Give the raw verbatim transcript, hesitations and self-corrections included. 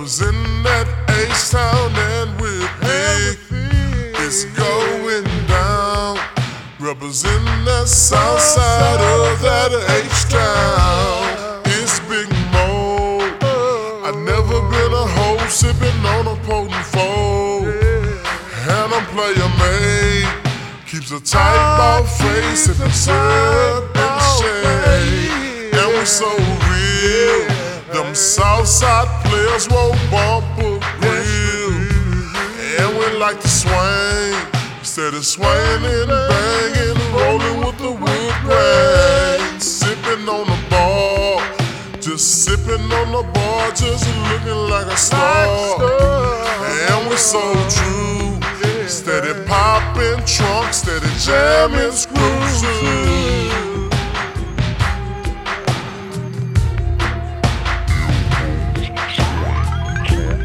Representing that H-Town and we're big. It's going down. Representing that south side of that H-Town. It's Big Mo. I never been a hoe sipping on a potent foe. And I'm player made. Keeps a tight ball face if it's syrup in the shade. And we so real. Them Southside players won't bump a grill. And we like to swing, instead of swinging and banging, rolling with the wood grain. Sipping on the bar, just sipping on the bar, just looking like a star. And we so true, steady popping trunks, steady jamming screws.